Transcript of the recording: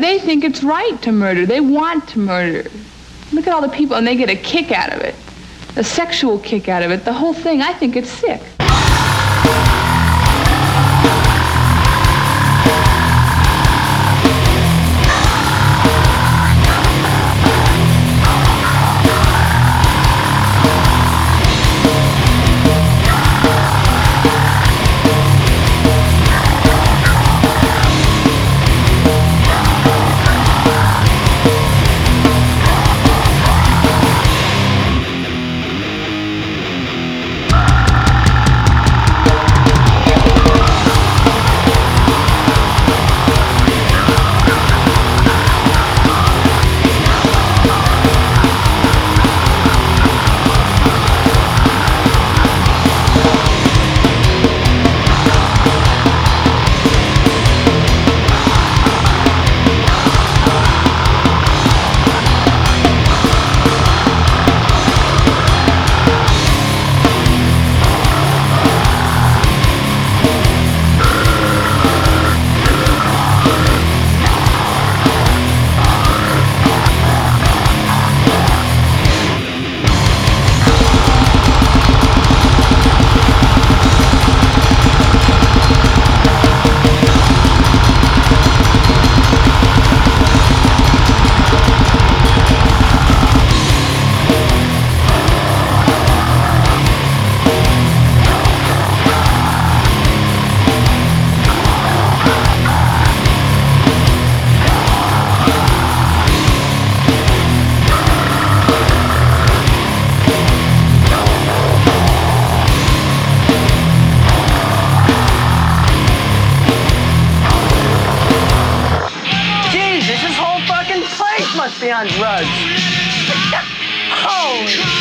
they think it's right to murder. They want to murder. Look at all the people, and they get a kick out of it. A sexual kick out of it. The whole thing, I think it's sick. Must be on drugs. Holy